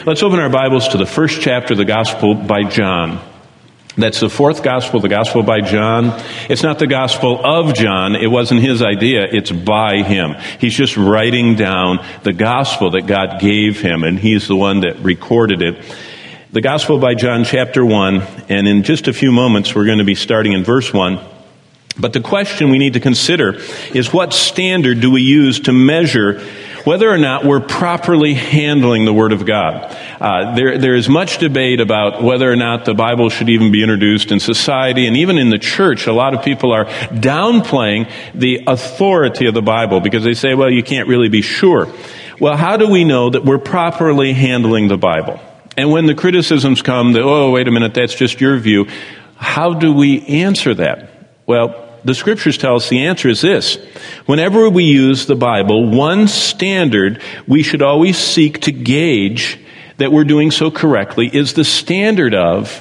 Let's open our Bibles to the first chapter of the Gospel by John. That's the fourth Gospel, the Gospel by John. It's not the Gospel of John. It wasn't his idea. It's by him. He's just writing down the Gospel that God gave him, and he's the one that recorded it. The Gospel by John, chapter 1, and in just a few moments we're going to be starting in verse 1. But the question we need to consider is, what standard do we use to measure whether or not we're properly handling the Word of God? There is much debate about whether or not the Bible should even be introduced in society, and even in the church. A lot of people are downplaying the authority of the Bible because they say, well, you can't really be sure. Well, how do we know that we're properly handling the Bible? And when the criticisms come that, oh, wait a minute, that's just your view, how do we answer that? Well, the Scriptures tell us the answer is this. Whenever we use the Bible, one standard we should always seek to gauge that we're doing so correctly is the standard of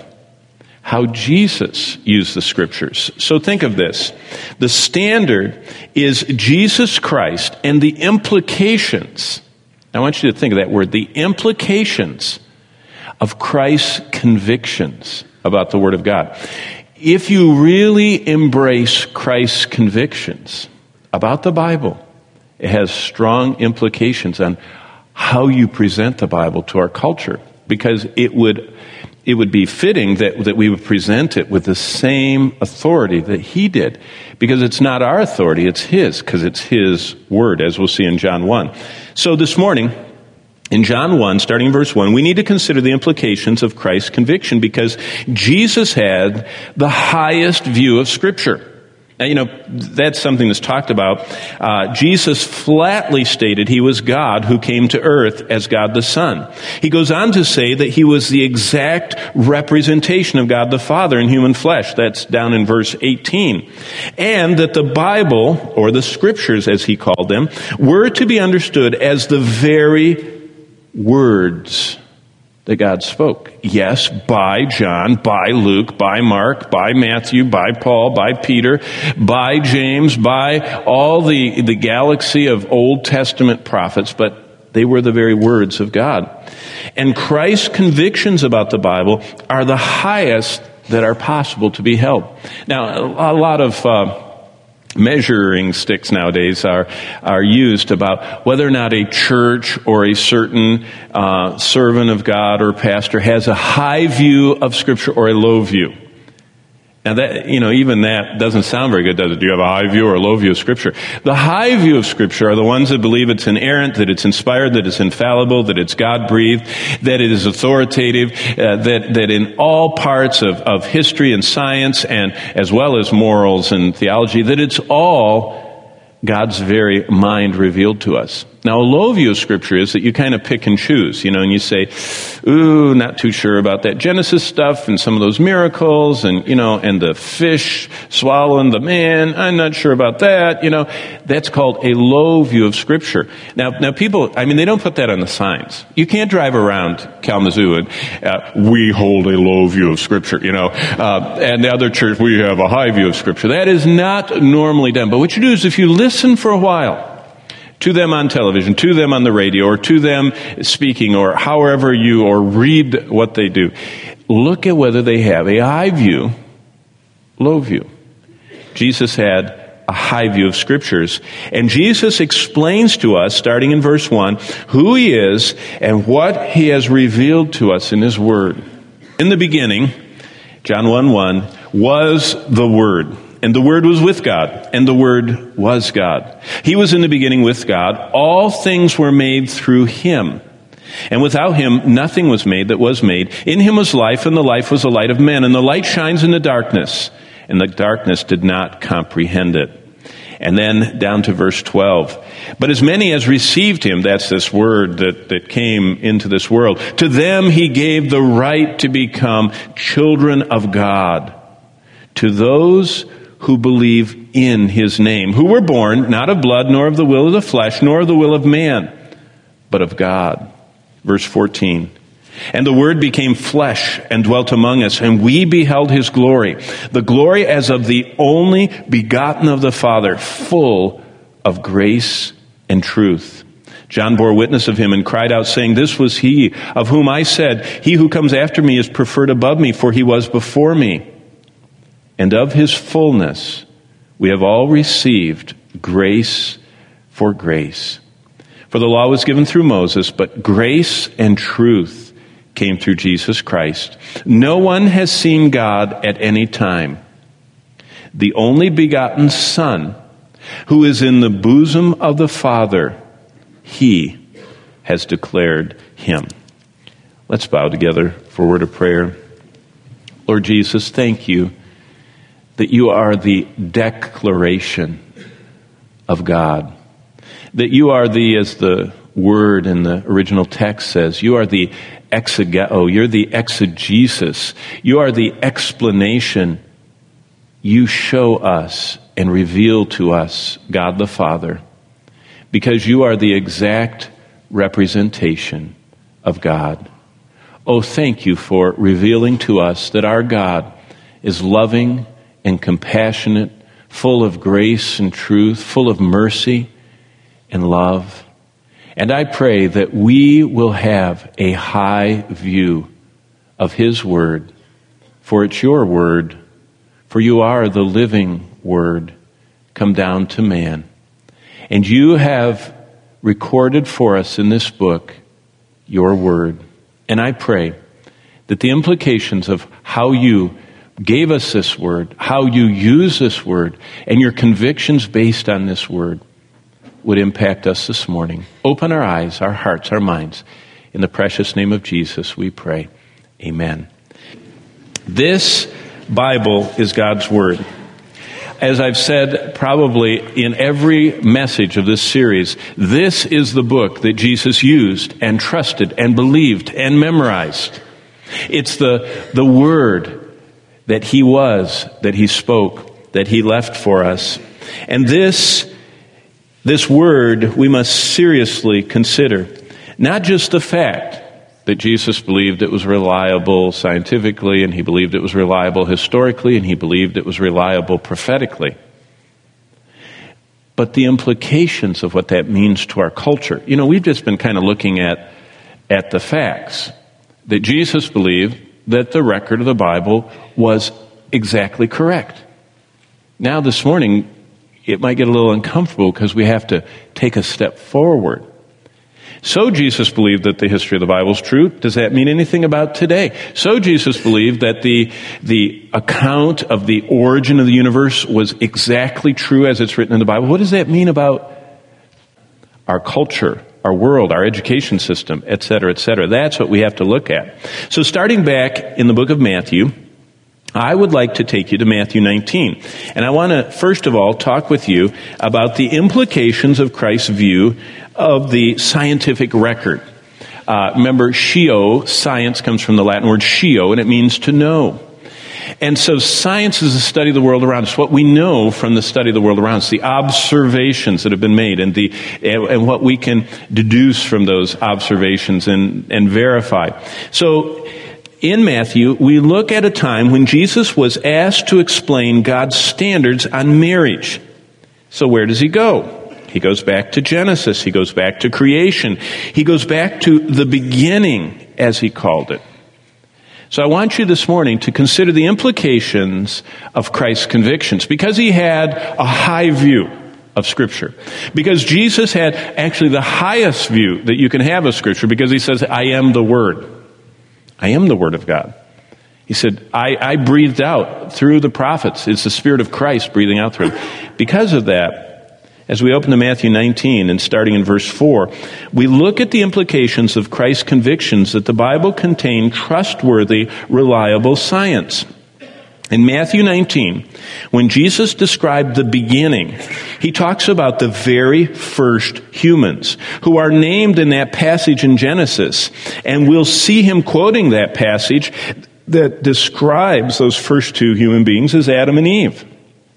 how Jesus used the Scriptures. So think of this. The standard is Jesus Christ and the implications. I want you to think of that word, the implications of Christ's convictions about the Word of God. If you really embrace Christ's convictions about the Bible, it has strong implications on how you present the Bible to our culture, because it would be fitting that we would present it with the same authority that he did, because it's not our authority, it's his, because it's his word, as we'll see in John 1. So this morning, in John 1, starting in verse 1, we need to consider the implications of Christ's conviction, because Jesus had the highest view of Scripture. Now, that's something that's talked about. Jesus flatly stated he was God who came to earth as God the Son. He goes on to say that he was the exact representation of God the Father in human flesh. That's down in verse 18. And that the Bible, or the Scriptures as he called them, were to be understood as the very words that God spoke. Yes, by John, by Luke, by Mark, by Matthew, by Paul, by Peter, by James, by all the galaxy of Old Testament prophets, but they were the very words of God. And Christ's convictions about the Bible are the highest that are possible to be held. Now, a lot of measuring sticks nowadays are used about whether or not a church or a certain servant of God or pastor has a high view of Scripture or a low view. Now that, even that doesn't sound very good, does it? Do you have a high view or a low view of Scripture? The high view of Scripture are the ones that believe it's inerrant, that it's inspired, that it's infallible, that it's God-breathed, that it is authoritative, that in all parts of history and science, and as well as morals and theology, that it's all God's very mind revealed to us. Now, a low view of Scripture is that you kind of pick and choose, and you say, ooh, not too sure about that Genesis stuff and some of those miracles and the fish swallowing the man. I'm not sure about that. That's called a low view of Scripture. Now people, they don't put that on the signs. You can't drive around Kalamazoo and we hold a low view of Scripture, and the other church, we have a high view of Scripture. That is not normally done. But what you do is, if you listen for a while to them on television, to them on the radio, or to them speaking, or however or read what they do, look at whether they have a high view, low view. Jesus had a high view of Scriptures, and Jesus explains to us, starting in verse 1, who he is and what he has revealed to us in his word. In the beginning, John 1:1, was the Word. And the Word was with God, and the Word was God. He was in the beginning with God. All things were made through him. And without him, nothing was made that was made. In him was life, and the life was the light of men. And the light shines in the darkness, and the darkness did not comprehend it. And then down to verse 12. But as many as received him, that's this word that came into this world, to them he gave the right to become children of God. To those who believe in his name, who were born not of blood, nor of the will of the flesh, nor of the will of man, but of God. Verse 14. And the Word became flesh and dwelt among us, and we beheld his glory, the glory as of the only begotten of the Father, full of grace and truth. John bore witness of him and cried out, saying, "This was he of whom I said, 'He who comes after me is preferred above me, for he was before me.' And of his fullness we have all received grace for grace. For the law was given through Moses, but grace and truth came through Jesus Christ. No one has seen God at any time. The only begotten Son, who is in the bosom of the Father, he has declared him." Let's bow together for a word of prayer. Lord Jesus, thank you that you are the declaration of God. That you are as the word in the original text says, you are the exegeo, you're the exegesis, you are the explanation. You show us and reveal to us God the Father, because you are the exact representation of God. Oh, thank you for revealing to us that our God is loving and compassionate, full of grace and truth, full of mercy and love. And I pray that we will have a high view of his word, for it's your word, for you are the living word come down to man. And you have recorded for us in this book your word. And I pray that the implications of how you gave us this word, how you use this word, and your convictions based on this word would impact us this morning. Open our eyes, our hearts, our minds. In the precious name of Jesus, we pray. Amen. This Bible is God's word. As I've said probably in every message of this series, this is the book that Jesus used and trusted and believed and memorized. It's the word that he was, that he spoke, that he left for us. And this word we must seriously consider. Not just the fact that Jesus believed it was reliable scientifically, and he believed it was reliable historically, and he believed it was reliable prophetically, but the implications of what that means to our culture. You know, we've just been kind of looking at the facts. That Jesus believed that the record of the Bible was exactly correct. Now this morning, it might get a little uncomfortable because we have to take a step forward. So Jesus believed that the history of the Bible is true. Does that mean anything about today? So Jesus believed that the account of the origin of the universe was exactly true as it's written in the Bible. What does that mean about our culture, our world, our education system, et cetera, et cetera? That's what we have to look at. So starting back in the book of Matthew, I would like to take you to Matthew 19. And I want to, first of all, talk with you about the implications of Christ's view of the scientific record. Remember, scio, science comes from the Latin word scio, and it means to know. And so science is the study of the world around us, what we know from the study of the world around us, the observations that have been made, and what we can deduce from those observations and verify. So in Matthew, we look at a time when Jesus was asked to explain God's standards on marriage. So where does he go? He goes back to Genesis. He goes back to creation. He goes back to the beginning, as he called it. So I want you this morning to consider the implications of Christ's convictions, because he had a high view of Scripture. Because Jesus had actually the highest view that you can have of Scripture, because he says, I am the Word. I am the Word of God. He said, I breathed out through the prophets. It's the Spirit of Christ breathing out through him. Because of that, as we open to Matthew 19 and starting in verse 4, we look at the implications of Christ's convictions that the Bible contained trustworthy, reliable science. In Matthew 19, when Jesus described the beginning, he talks about the very first humans who are named in that passage in Genesis. And we'll see him quoting that passage that describes those first two human beings as Adam and Eve.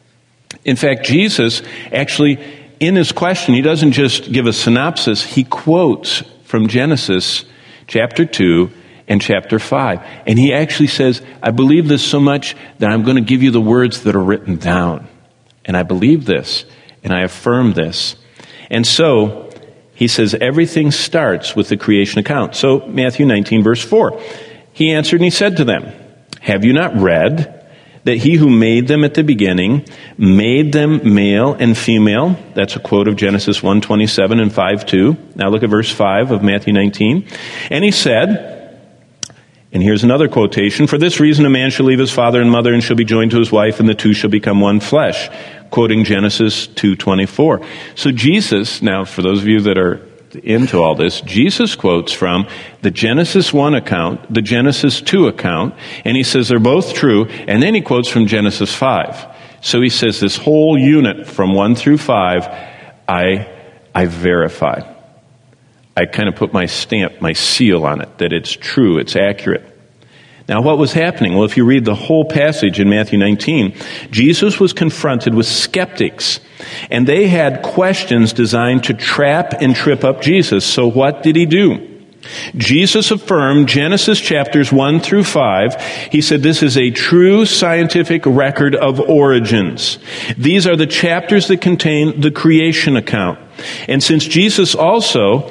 In fact, Jesus actually, in his question, he doesn't just give a synopsis, he quotes from Genesis chapter 2 and chapter 5. And he actually says, I believe this so much that I'm going to give you the words that are written down. And I believe this, and I affirm this. And so, He says everything starts with the creation account. So Matthew 19, verse 4. He answered and he said to them, have you not read that he who made them at the beginning made them male and female? That's a quote of Genesis 1:27 and 5:2. Now look at verse 5 of Matthew 19. And he said, and here's another quotation, for this reason a man shall leave his father and mother and shall be joined to his wife, and the two shall become one flesh, quoting Genesis 2:24. So Jesus, now for those of you that are into all this, Jesus quotes from the Genesis 1 account, the Genesis 2 account, and he says they're both true, and then he quotes from Genesis 5. So he says this whole unit from 1 through 5, I verify. I kind of put my stamp, my seal on it, that it's true, it's accurate. Now, what was happening? Well, if you read the whole passage in Matthew 19, Jesus was confronted with skeptics, and they had questions designed to trap and trip up Jesus. So what did he do? Jesus affirmed Genesis chapters 1 through 5. He said this is a true scientific record of origins. These are the chapters that contain the creation account. And since Jesus also,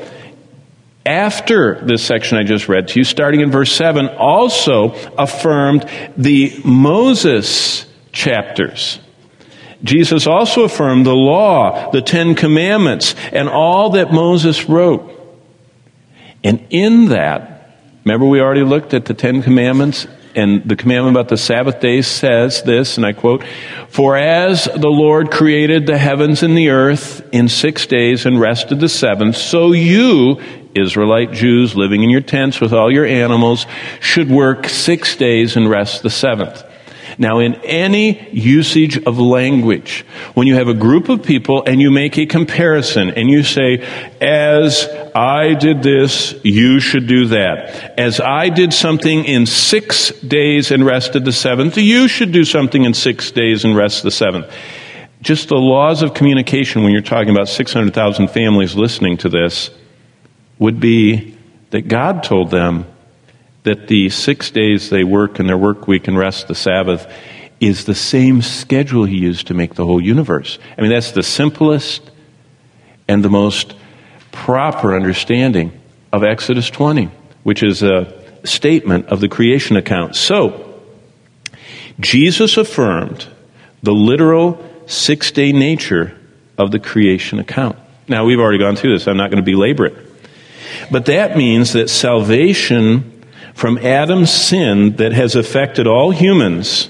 after this section I just read to you, starting in verse 7, also affirmed the Moses chapters. Jesus also affirmed the law, the 10 Commandments, and all that Moses wrote. And in that, remember we already looked at the 10 Commandments, and the commandment about the Sabbath day says this, and I quote, for as the Lord created the heavens and the earth in 6 days and rested the seventh, so you, Israelite Jews living in your tents with all your animals, should work 6 days and rest the seventh. Now, in any usage of language, when you have a group of people and you make a comparison and you say, as I did this, you should do that. As I did something in 6 days and rested the seventh, you should do something in 6 days and rest the seventh. Just the laws of communication when you're talking about 600,000 families listening to this would be that God told them that the 6 days they work in their work week and rest the Sabbath is the same schedule he used to make the whole universe. I mean, that's the simplest and the most proper understanding of Exodus 20, which is a statement of the creation account. So, Jesus affirmed the literal 6-day nature of the creation account. Now, we've already gone through this. I'm not going to belabor it. But that means that salvation from Adam's sin that has affected all humans,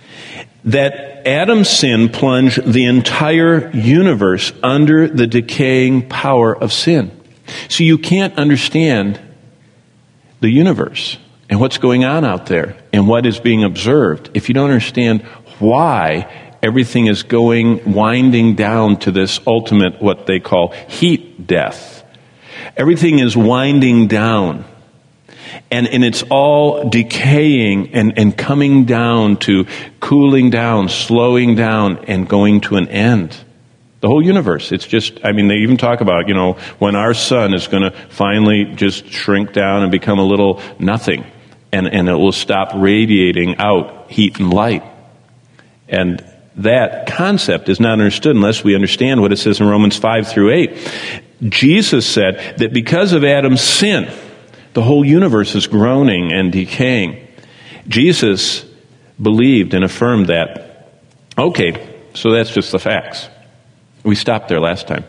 that Adam's sin plunged the entire universe under the decaying power of sin. So you can't understand the universe and what's going on out there and what is being observed if you don't understand why everything is winding down to this ultimate, what they call heat death. Everything is winding down. And it's all decaying and coming down to cooling down, slowing down, and going to an end. The whole universe. It's just, I mean, they even talk about, when our sun is going to finally just shrink down and become a little nothing. And it will stop radiating out heat and light. And that concept is not understood unless we understand what it says in Romans 5 through 8. Jesus said that because of Adam's sin, the whole universe is groaning and decaying. Jesus believed and affirmed that. Okay, so that's just the facts. We stopped there last time,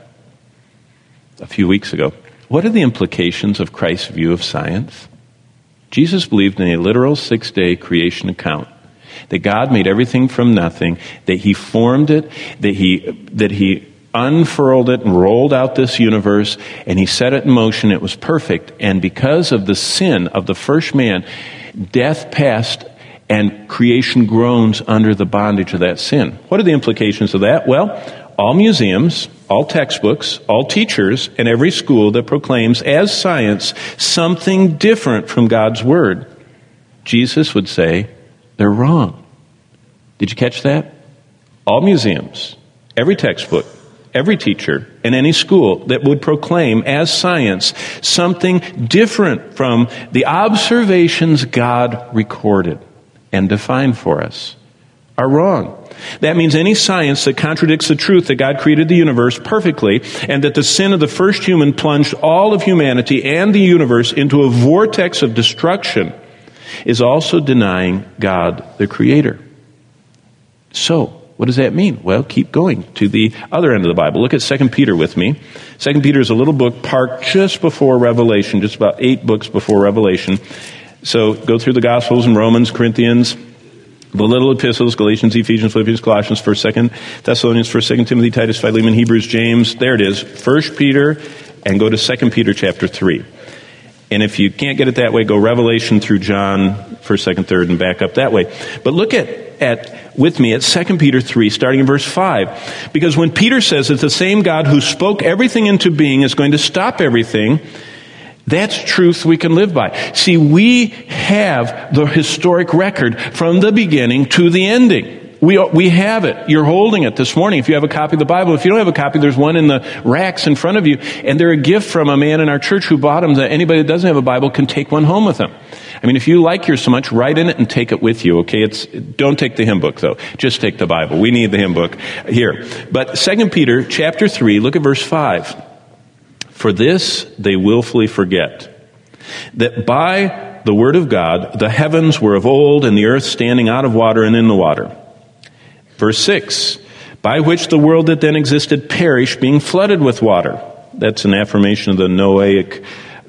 a few weeks ago. What are the implications of Christ's view of science? Jesus believed in a literal 6-day creation account, that God made everything from nothing, that he formed it, that he unfurled it and rolled out this universe, and he set it in motion. It was perfect. And because of the sin of the first man, death passed and creation groans under the bondage of that sin. What are the implications of that? Well, all museums, all textbooks, all teachers, and every school that proclaims as science something different from God's Word, Jesus would say, they're wrong. Did you catch that? All museums, every textbook, every teacher, and any school that would proclaim as science something different from the observations God recorded and defined for us are wrong. That means any science that contradicts the truth that God created the universe perfectly and that the sin of the first human plunged all of humanity and the universe into a vortex of destruction is also denying God, the Creator. So, what does that mean? Well, keep going to the other end of the Bible. Look at 2 Peter with me. 2 Peter is a little book parked just before Revelation, just about 8 books before Revelation. So go through the Gospels and Romans, Corinthians, the little epistles, Galatians, Ephesians, Philippians, Colossians, 1st, 2nd Thessalonians, 1st, 2nd Timothy, Titus, Philemon, Hebrews, James. There it is. 1 Peter, and go to 2 Peter chapter 3. And if you can't get it that way, go Revelation through John, 1st, 2nd, 3rd, and back up that way. But look with me at 2 Peter 3, starting in verse 5. Because when Peter says that the same God who spoke everything into being is going to stop everything, that's truth we can live by. See, we have the historic record from the beginning to the ending. We have it. You're holding it this morning. If you have a copy of the Bible, if you don't have a copy, there's one in the racks in front of you. And they're a gift from a man in our church who bought them that anybody that doesn't have a Bible can take one home with them. I mean, if you like yours so much, write in it and take it with you, okay? Don't take the hymn book, though. Just take the Bible. We need the hymn book here. But 2 Peter chapter 3, look at verse 5. For this they willfully forget, that by the word of God the heavens were of old, and the earth standing out of water and in the water. Verse 6, by which the world that then existed perished, being flooded with water. That's an affirmation of the Noahic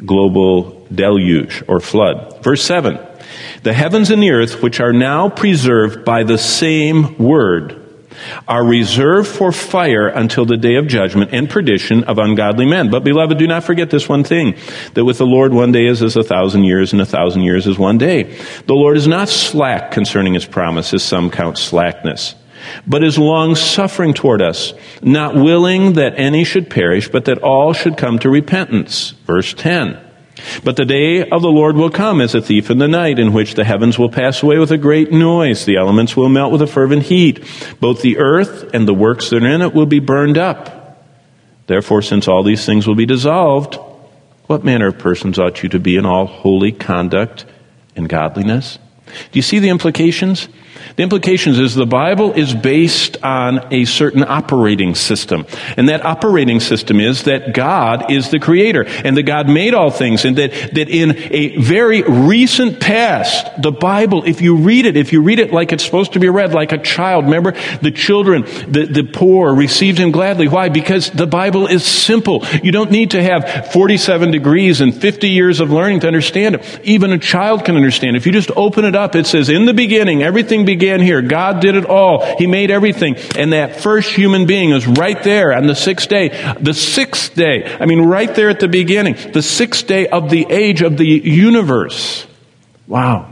global deluge or flood. Verse 7, the heavens and the earth, which are now preserved by the same word, are reserved for fire until the day of judgment and perdition of ungodly men. But beloved, do not forget this one thing, that with the Lord 1 day is as 1,000 years, and 1,000 years is 1 day. The Lord is not slack concerning his promise, as some count slackness, but is long-suffering toward us, not willing that any should perish, but that all should come to repentance. Verse 10. But the day of the Lord will come as a thief in the night, in which the heavens will pass away with a great noise, the elements will melt with a fervent heat, both the earth and the works that are in it will be burned up. Therefore, since all these things will be dissolved, what manner of persons ought you to be in all holy conduct and godliness? Do you see the implications? The implications is the Bible is based on a certain operating system. And that operating system is that God is the creator and that God made all things, and that in a very recent past, the Bible, if you read it like it's supposed to be read, like a child, remember the children, the poor received him gladly. Why? Because the Bible is simple. You don't need to have 47 degrees and 50 years of learning to understand it. Even a child can understand. If you just open it up, it says, in the beginning, everything began here. God did it all. He made everything. And that first human being is right there on the sixth day. The sixth day. I mean, right there at the beginning. The sixth day of the age of the universe. Wow.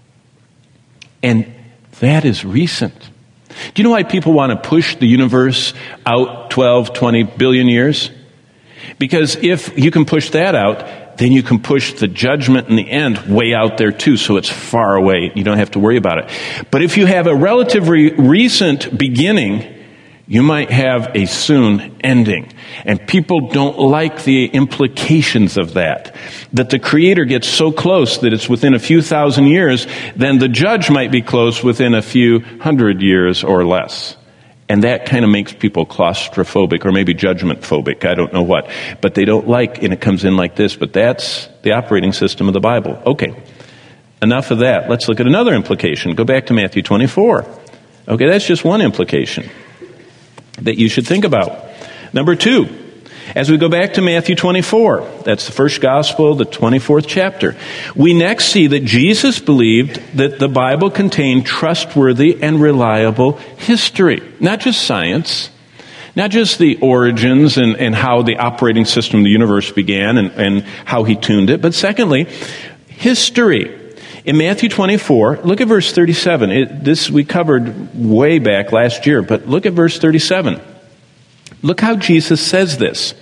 And that is recent. Do you know why people want to push the universe out 12, 20 billion years? Because if you can push that out, then you can push the judgment in the end way out there too, so it's far away. You don't have to worry about it. But if you have a relatively recent beginning, you might have a soon ending. And people don't like the implications of that. That the Creator gets so close that it's within a few thousand years, then the judge might be close within a few hundred years or less. And that kind of makes people claustrophobic or maybe judgment phobic. I don't know what. But they don't like, and it comes in like this. But that's the operating system of the Bible. Okay, enough of that. Let's look at another implication. Go back to Matthew 24. Okay, that's just one implication that you should think about. Number 2, as we go back to Matthew 24, that's the first gospel, the 24th chapter, we next see that Jesus believed that the Bible contained trustworthy and reliable history. Not just science, not just the origins and how the operating system of the universe began and how he tuned it, but secondly, history. In Matthew 24, look at verse 37. This we covered way back last year, but look at verse 37. Look how Jesus says this.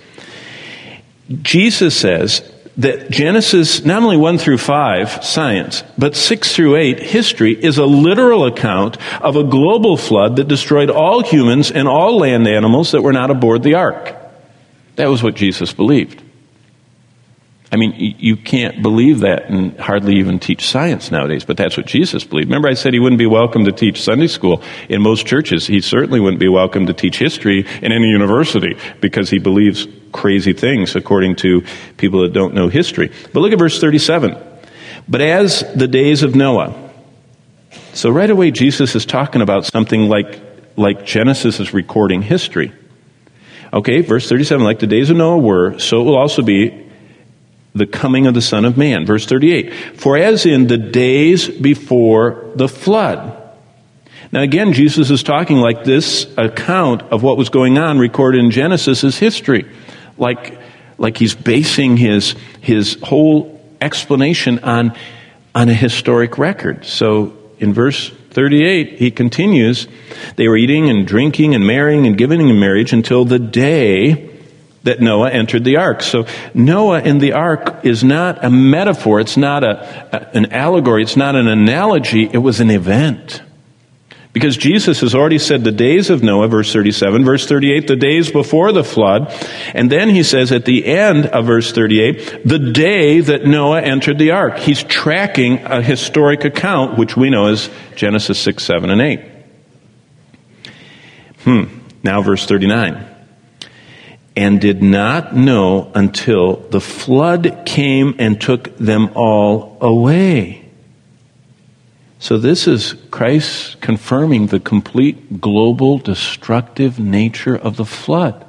Jesus says that Genesis, not only 1 through 5, science, but 6 through 8, history, is a literal account of a global flood that destroyed all humans and all land animals that were not aboard the ark. That was what Jesus believed. I mean, you can't believe that and hardly even teach science nowadays, but that's what Jesus believed. Remember I said he wouldn't be welcome to teach Sunday school in most churches. He certainly wouldn't be welcome to teach history in any university because he believes crazy things according to people that don't know history. But look at verse 37. But as the days of Noah. So right away Jesus is talking about something like Genesis is recording history. Okay, verse 37, like the days of Noah were, so it will also be the coming of the Son of Man. Verse 38, for as in the days before the flood. Now again, Jesus is talking like this account of what was going on recorded in Genesis is history. Like he's basing his whole explanation on a historic record. So in verse 38, he continues, they were eating and drinking and marrying and giving in marriage until the day that Noah entered the ark. So Noah in the ark is not a metaphor. It's not an allegory. It's not an analogy. It was an event. Because Jesus has already said the days of Noah, verse 37, verse 38, the days before the flood. And then he says at the end of verse 38, the day that Noah entered the ark. He's tracking a historic account, which we know as Genesis 6, 7, and 8. Now verse 39. And did not know until the flood came and took them all away. So this is Christ confirming the complete global destructive nature of the flood.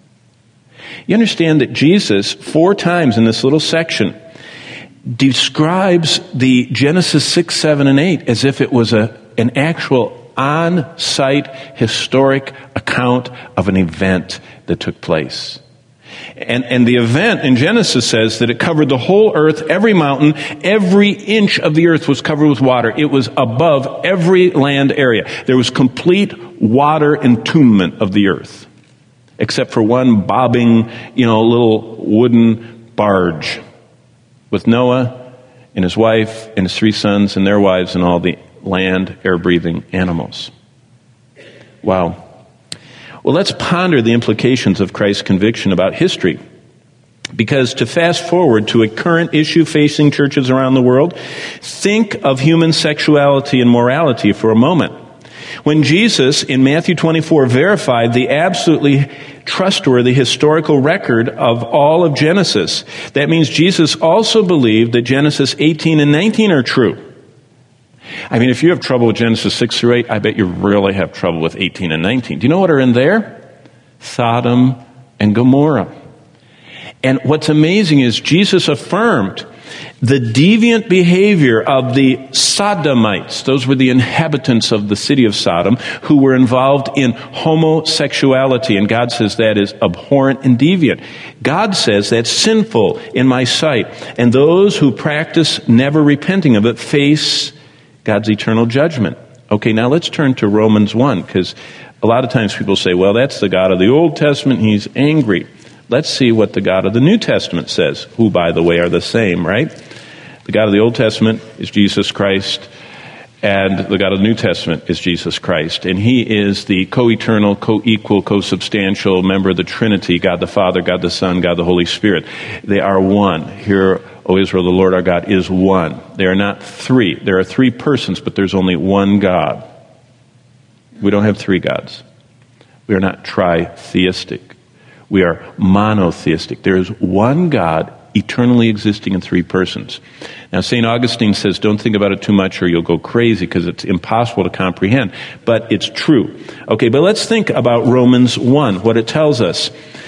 You understand that Jesus, 4 times in this little section, describes the Genesis 6, 7, and 8 as if it was an actual on-site historic account of an event that took place. And the event in Genesis says that it covered the whole earth, every mountain, every inch of the earth was covered with water. It was above every land area. There was complete water entombment of the earth, except for one bobbing, little wooden barge with Noah and his wife and his 3 sons and their wives and all the land, air-breathing animals. Wow. Well, let's ponder the implications of Christ's conviction about history. Because to fast forward to a current issue facing churches around the world, think of human sexuality and morality for a moment. When Jesus, in Matthew 24, verified the absolutely trustworthy historical record of all of Genesis, that means Jesus also believed that Genesis 18 and 19 are true. I mean, if you have trouble with Genesis 6 through 8, I bet you really have trouble with 18 and 19. Do you know what are in there? Sodom and Gomorrah. And what's amazing is Jesus affirmed the deviant behavior of the Sodomites. Those were the inhabitants of the city of Sodom who were involved in homosexuality. And God says that is abhorrent and deviant. God says that's sinful in my sight. And those who practice never repenting of it face God's eternal judgment. Okay, now let's turn to Romans 1, because a lot of times people say, well, that's the God of the Old Testament, he's angry. Let's see what the God of the New Testament says, who, by the way, are the same, right? The God of the Old Testament is Jesus Christ, and the God of the New Testament is Jesus Christ. And he is the co-eternal, co-equal, co-substantial member of the Trinity, God the Father, God the Son, God the Holy Spirit. They are one. Hear, O Israel, the Lord our God is one. They are not 3. There are 3 persons, but there's only one God. We don't have 3 gods. We are not tritheistic. We are monotheistic. There is one God eternally existing in 3 persons. Now, St. Augustine says, don't think about it too much or you'll go crazy because it's impossible to comprehend. But it's true. Okay, but let's think about Romans 1, what it tells us.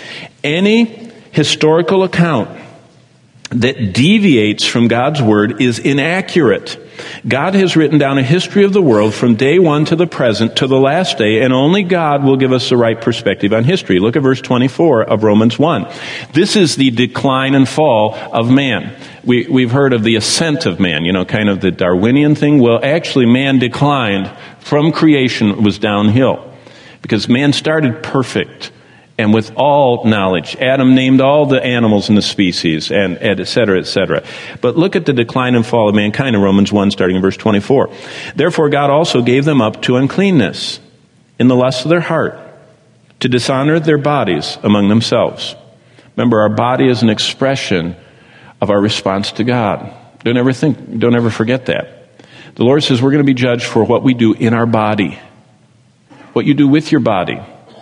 Any historical account that deviates from God's word is inaccurate. God has written down a history of the world from day 1 to the present to the last day, and only God will give us the right perspective on history. Look at verse 24 of Romans 1. This is the decline and fall of man. We've heard of the ascent of man, kind of the Darwinian thing. Well, actually, man declined from creation. It was downhill because man started perfect and with all knowledge. Adam named all the animals in the species, and et cetera, et cetera. But look at the decline and fall of mankind in Romans 1, starting in verse 24. Therefore God also gave them up to uncleanness in the lust of their heart, to dishonor their bodies among themselves. Remember, our body is an expression of our response to God. Don't ever forget that. The Lord says we're going to be judged for what we do in our body, what you do with your body.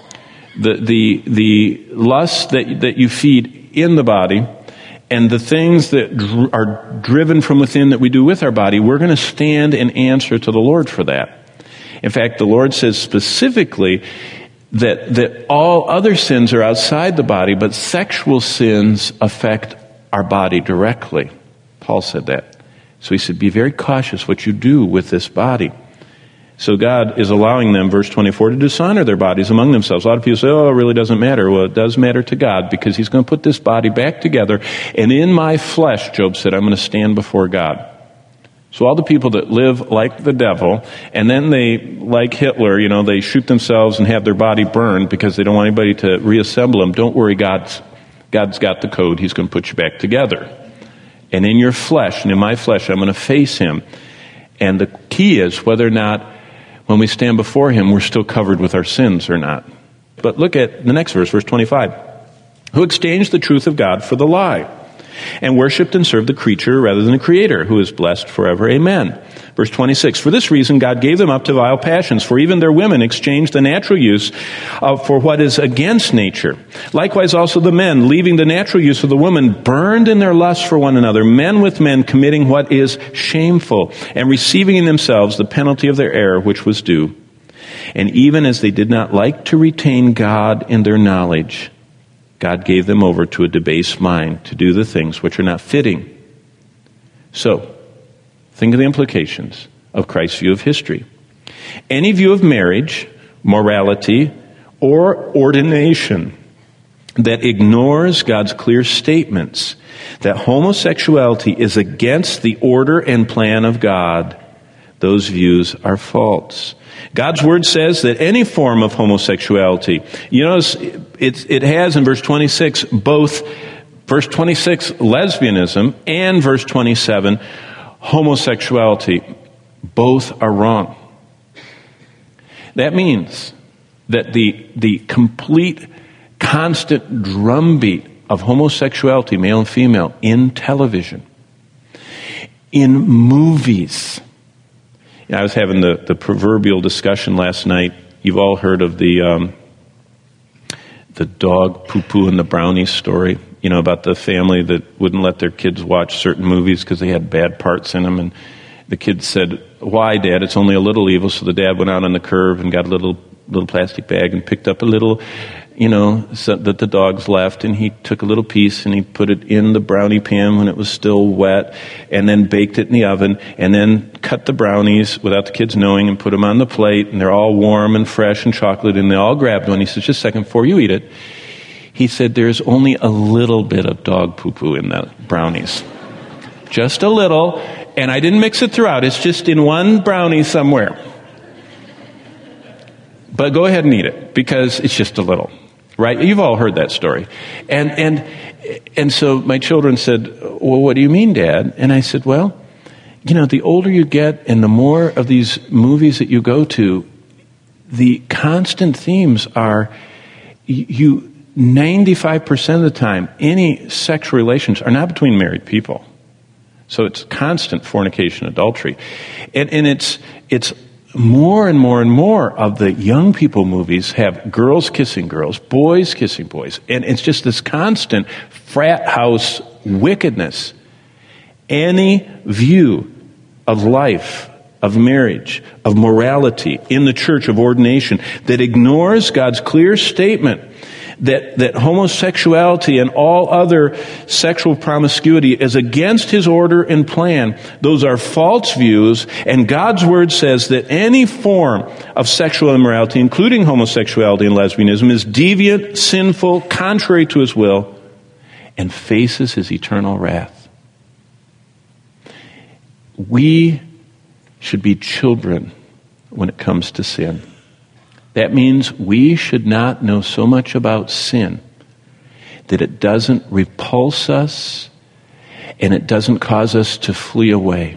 The lusts that you feed in the body and the things that are driven from within that we do with our body, we're going to stand and answer to the Lord for that. In fact, the Lord says specifically that all other sins are outside the body, but sexual sins affect our body directly. Paul said that. So he said, be very cautious what you do with this body. So God is allowing them, verse 24, to dishonor their bodies among themselves. A lot of people say, oh, it really doesn't matter. Well, it does matter to God because he's going to put this body back together. And in my flesh, Job said, I'm going to stand before God. So all the people that live like the devil, and then they, like Hitler, they shoot themselves and have their body burned because they don't want anybody to reassemble them. Don't worry, God's got the code. He's going to put you back together. And in your flesh, and in my flesh, I'm going to face him. And the key is whether or not when we stand before him, we're still covered with our sins or not. But look at the next verse, verse 25. Who exchanged the truth of God for the lie, and worshipped and served the creature rather than the Creator, who is blessed forever. Amen. Verse 26, for this reason God gave them up to vile passions, for even their women exchanged the natural use for what is against nature. Likewise also the men, leaving the natural use of the woman, burned in their lust for one another, men with men committing what is shameful, and receiving in themselves the penalty of their error which was due. And even as they did not like to retain God in their knowledge, God gave them over to a debased mind to do the things which are not fitting. So, think of the implications of Christ's view of history. Any view of marriage, morality, or ordination that ignores God's clear statements that homosexuality is against the order and plan of God, those views are false. God's word says that any form of homosexuality, you notice it has in verse 26 both verse 26 lesbianism and verse 27 homosexuality. Both are wrong. That means that the complete constant drumbeat of homosexuality, male and female, in television, in movies. I was having the proverbial discussion last night. You've all heard of the dog poo-poo and the brownies story, about the family that wouldn't let their kids watch certain movies because they had bad parts in them. And the kids said, why, Dad? It's only a little evil. So the dad went out on the curb and got a little plastic bag and picked up a little, so that the dogs left, and he took a little piece and he put it in the brownie pan when it was still wet, and then baked it in the oven, and then cut the brownies without the kids knowing and put them on the plate, and they're all warm and fresh and chocolate, and they all grabbed one. He says, just a second before you eat it, he said, there's only a little bit of dog poo-poo in the brownies. Just a little, and I didn't mix it throughout. It's just in one brownie somewhere. But go ahead and eat it, because it's just a little. Right? You've all heard that story. And so my children said, well, what do you mean, Dad? And I said, well, the older you get and the more of these movies that you go to, the constant themes are 95% of the time, any sexual relations are not between married people. So it's constant fornication, adultery. And it's more and more and more of the young people movies have girls kissing girls, boys kissing boys. And it's just this constant frat house wickedness. Any view of life, of marriage, of morality in the church, of ordination, that ignores God's clear statement that homosexuality and all other sexual promiscuity is against his order and plan, those are false views, and God's word says that any form of sexual immorality, including homosexuality and lesbianism, is deviant, sinful, contrary to his will, and faces his eternal wrath. We should be children when it comes to sin. That means we should not know so much about sin that it doesn't repulse us and it doesn't cause us to flee away.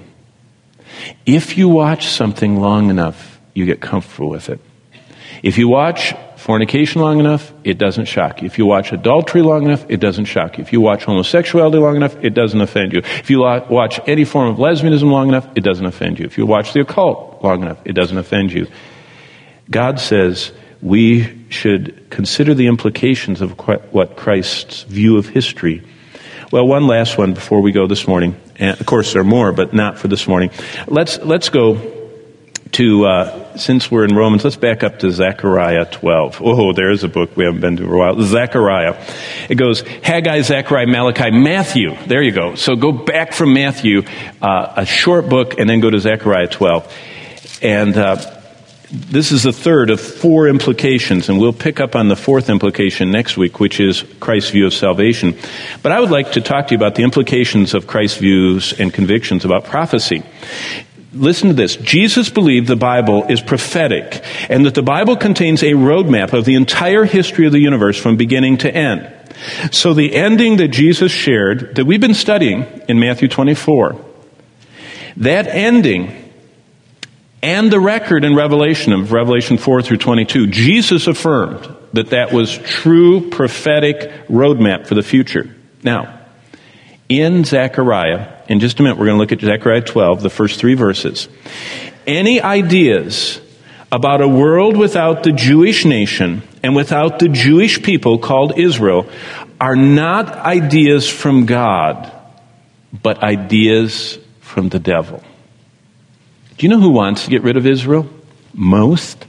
If you watch something long enough, you get comfortable with it. If you watch fornication long enough, it doesn't shock you. If you watch adultery long enough, it doesn't shock you. If you watch homosexuality long enough, it doesn't offend you. If you watch any form of lesbianism long enough, it doesn't offend you. If you watch the occult long enough, it doesn't offend you. God says we should consider the implications of what Christ's view of history. Well, one last one before we go this morning. And of course, there are more, but not for this morning. Let's go to, since we're in Romans, let's back up to Zechariah 12. Oh, there's a book we haven't been to for a while. Zechariah. It goes Haggai, Zechariah, Malachi, Matthew. There you go. So go back from Matthew, a short book, and then go to Zechariah 12. And this is the third of four implications, and we'll pick up on the fourth implication next week, which is Christ's view of salvation. But I would like to talk to you about the implications of Christ's views and convictions about prophecy. Listen to this. Jesus believed the Bible is prophetic and that the Bible contains a roadmap of the entire history of the universe from beginning to end. So the ending that Jesus shared, that we've been studying in Matthew 24, that ending and the record in Revelation 4 through 22, Jesus affirmed that was true prophetic roadmap for the future. Now, in Zechariah, in just a minute, we're going to look at Zechariah 12, the first three verses. Any ideas about a world without the Jewish nation and without the Jewish people called Israel are not ideas from God, but ideas from the devil. Do you know who wants to get rid of Israel? Most?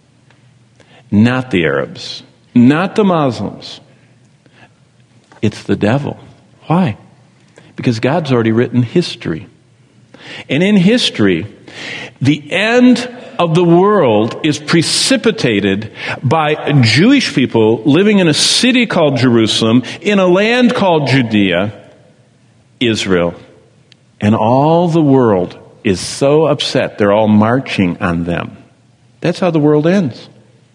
Not the Arabs. Not the Muslims. It's the devil. Why? Because God's already written history. And in history, the end of the world is precipitated by Jewish people living in a city called Jerusalem, in a land called Judea, Israel. And all the world is so upset, they're all marching on them. That's how the world ends.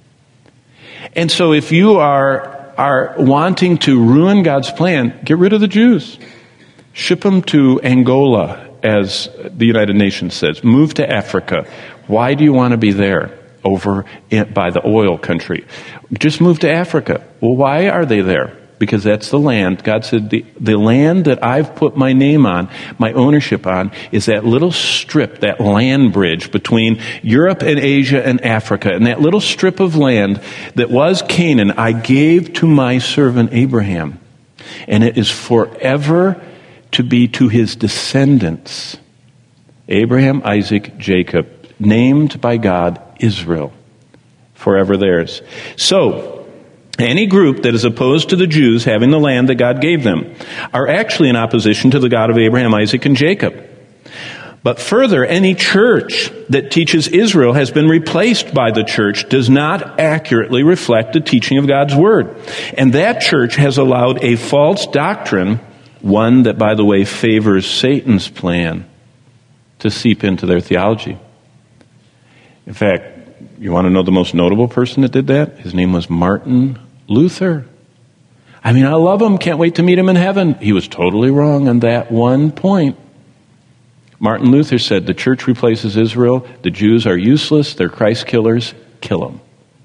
And so if you are wanting to ruin God's plan, get rid of the Jews. Ship them to Angola, as the United Nations says. Move to Africa. Why do you want to be there over by the oil country? Just move to Africa. Well, why are they there? Because that's the land. God said, the land that I've put my name on, my ownership on, is that little strip, that land bridge between Europe and Asia and Africa. And that little strip of land that was Canaan, I gave to my servant Abraham. And it is forever to be to his descendants, Abraham, Isaac, Jacob, named by God Israel, forever theirs. So, any group that is opposed to the Jews having the land that God gave them are actually in opposition to the God of Abraham, Isaac, and Jacob. But further, any church that teaches Israel has been replaced by the church does not accurately reflect the teaching of God's Word. And that church has allowed a false doctrine, one that, by the way, favors Satan's plan, to seep into their theology. In fact, you want to know the most notable person that did that? His name was Martin Luther. I mean, I love him. Can't wait to meet him in heaven. He was totally wrong on that one point. Martin Luther said the church replaces Israel. The Jews are useless. They're Christ killers. Kill them.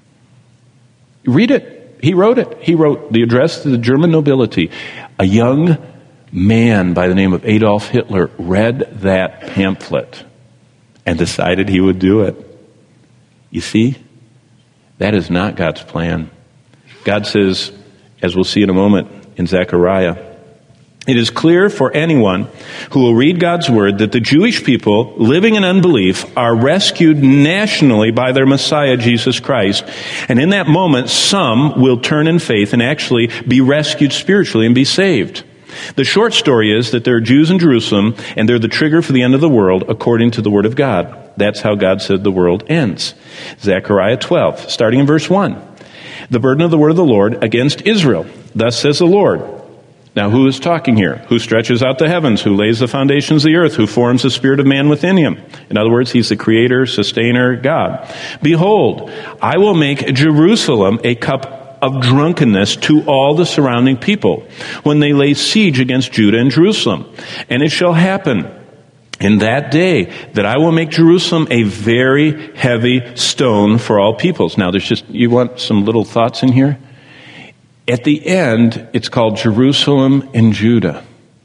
Read it. He wrote it. He wrote the address to the German nobility. A young man by the name of Adolf Hitler read that pamphlet and decided he would do it. You see, that is not God's plan. God says, as we'll see in a moment in Zechariah, it is clear for anyone who will read God's word that the Jewish people living in unbelief are rescued nationally by their Messiah, Jesus Christ. And in that moment, some will turn in faith and actually be rescued spiritually and be saved. The short story is that there are Jews in Jerusalem, and they're the trigger for the end of the world according to the Word of God. That's how God said the world ends. Zechariah 12, starting in verse 1. The burden of the word of the Lord against Israel. Thus says the Lord. Now, who is talking here? Who stretches out the heavens? Who lays the foundations of the earth? Who forms the spirit of man within him? In other words, he's the creator, sustainer, God. Behold, I will make Jerusalem a cup of drunkenness to all the surrounding people when they lay siege against Judah and Jerusalem. And it shall happen in that day that I will make Jerusalem a very heavy stone for all peoples. Now, you want some little thoughts in here? At the end, it's called Jerusalem in Judah.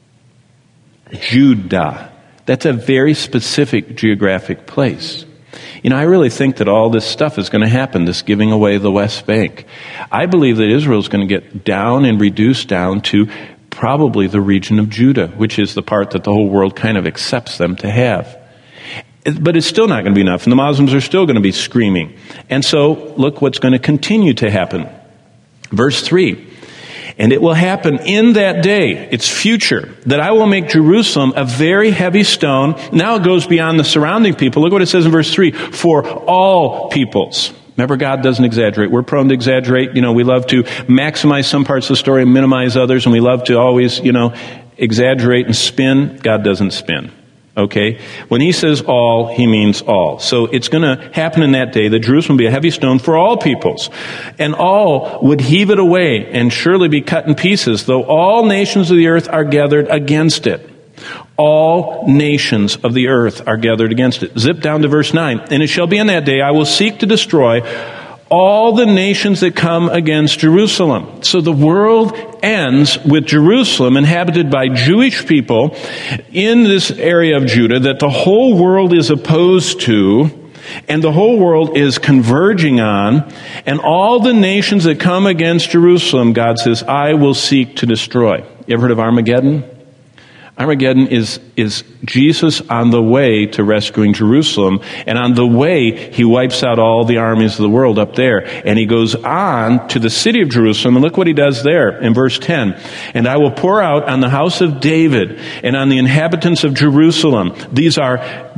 Judah. That's a very specific geographic place. I really think that all this stuff is going to happen, this giving away the West Bank. I believe that Israel is going to get down and reduced down to probably the region of Judah, which is the part that the whole world kind of accepts them to have. But it's still not going to be enough, and the Muslims are still going to be screaming. And so, look what's going to continue to happen. Verse 3, and it will happen in that day, it's future, that I will make Jerusalem a very heavy stone. Now it goes beyond the surrounding people. Look what it says in verse 3, for all peoples. Remember, God doesn't exaggerate. We're prone to exaggerate. We love to maximize some parts of the story and minimize others, and we love to always, exaggerate and spin. God doesn't spin. Okay? When he says all, he means all. So it's going to happen in that day that Jerusalem will be a heavy stone for all peoples. And all would heave it away and surely be cut in pieces, though all nations of the earth are gathered against it. All nations of the earth are gathered against it. Zip down to verse 9. And it shall be in that day, I will seek to destroy all the nations that come against Jerusalem. So the world ends with Jerusalem inhabited by Jewish people in this area of Judah that the whole world is opposed to and the whole world is converging on. And all the nations that come against Jerusalem, God says, I will seek to destroy. You ever heard of Armageddon? Armageddon is Jesus on the way to rescuing Jerusalem, and on the way, he wipes out all the armies of the world up there, and he goes on to the city of Jerusalem, and look what he does there in verse 10. And I will pour out on the house of David and on the inhabitants of Jerusalem. These are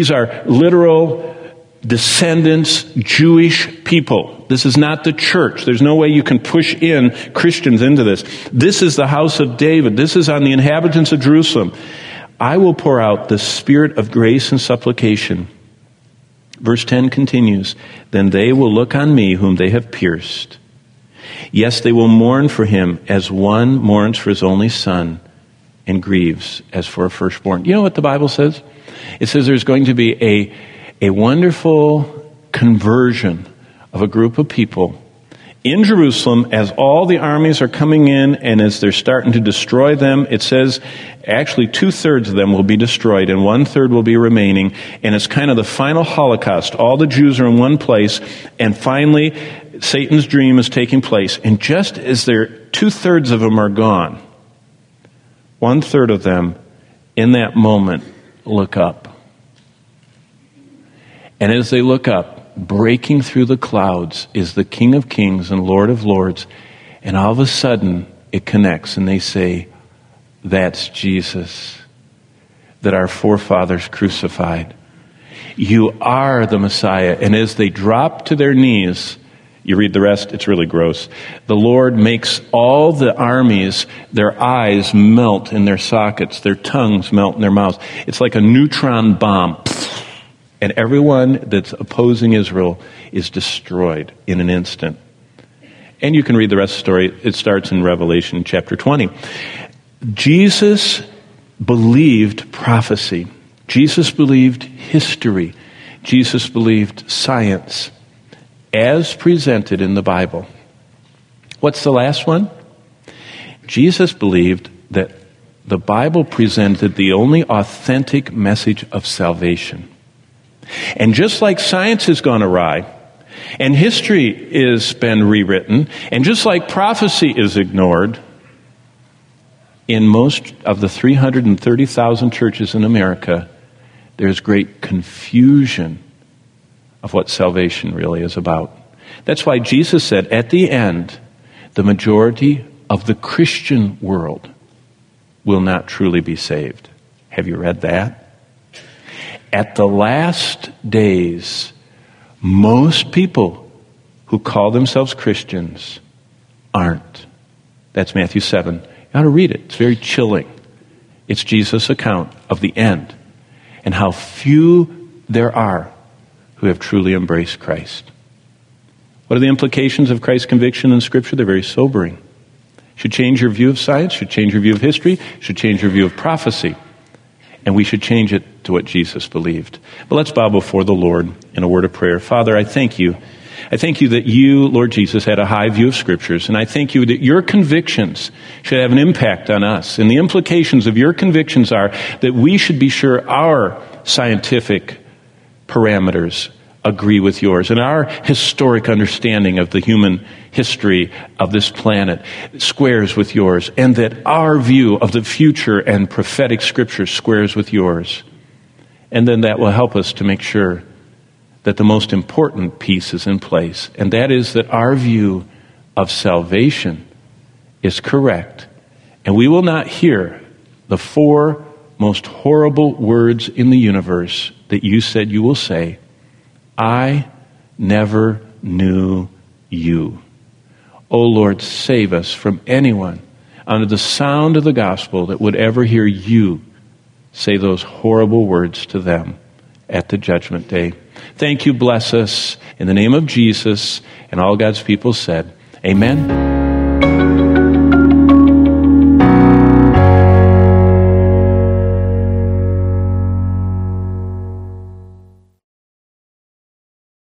literal descendants, Jewish people. This is not the church. There's no way you can push in Christians into this. This is the house of David. This is on the inhabitants of Jerusalem. I will pour out the spirit of grace and supplication. Verse 10 continues, then they will look on me whom they have pierced. Yes, they will mourn for him as one mourns for his only son and grieves as for a firstborn. You know what the Bible says? It says there's going to be a wonderful conversion of a group of people in Jerusalem as all the armies are coming in and as they're starting to destroy them. It says actually 2/3 of them will be destroyed and 1/3 will be remaining. And it's kind of the final Holocaust. All the Jews are in one place, and finally Satan's dream is taking place. And just as 2/3 of them are gone, 1/3 of them in that moment look up. And as they look up, breaking through the clouds is the King of Kings and Lord of Lords. And all of a sudden, it connects and they say, that's Jesus that our forefathers crucified. You are the Messiah. And as they drop to their knees, you read the rest, it's really gross. The Lord makes all the armies, their eyes melt in their sockets, their tongues melt in their mouths. It's like a neutron bomb. And everyone that's opposing Israel is destroyed in an instant. And you can read the rest of the story. It starts in Revelation chapter 20. Jesus believed prophecy. Jesus believed history. Jesus believed science as presented in the Bible. What's the last one? Jesus believed that the Bible presented the only authentic message of salvation. And just like science has gone awry, and history has been rewritten, and just like prophecy is ignored, in most of the 330,000 churches in America, there's great confusion of what salvation really is about. That's why Jesus said, at the end, the majority of the Christian world will not truly be saved. Have you read that? At the last days, most people who call themselves Christians aren't. That's Matthew 7. You ought to read it. It's very chilling. It's Jesus' account of the end and how few there are who have truly embraced Christ. What are the implications of Christ's conviction in Scripture? They're very sobering. Should change your view of science, should change your view of history, should change your view of prophecy. And we should change it to what Jesus believed. But let's bow before the Lord in a word of prayer. Father, I thank you. I thank you that you, Lord Jesus, had a high view of Scriptures, and I thank you that your convictions should have an impact on us. And the implications of your convictions are that we should be sure our scientific parameters agree with yours, and our historic understanding of the human history of this planet squares with yours, and that our view of the future and prophetic Scripture squares with yours. And then that will help us to make sure that the most important piece is in place, and that is that our view of salvation is correct, and we will not hear the 4 most horrible words in the universe that you said you will say: I never knew you. O Lord, save us from anyone under the sound of the gospel that would ever hear you say those horrible words to them at the judgment day. Thank you, bless us. In the name of Jesus, and all God's people said, amen.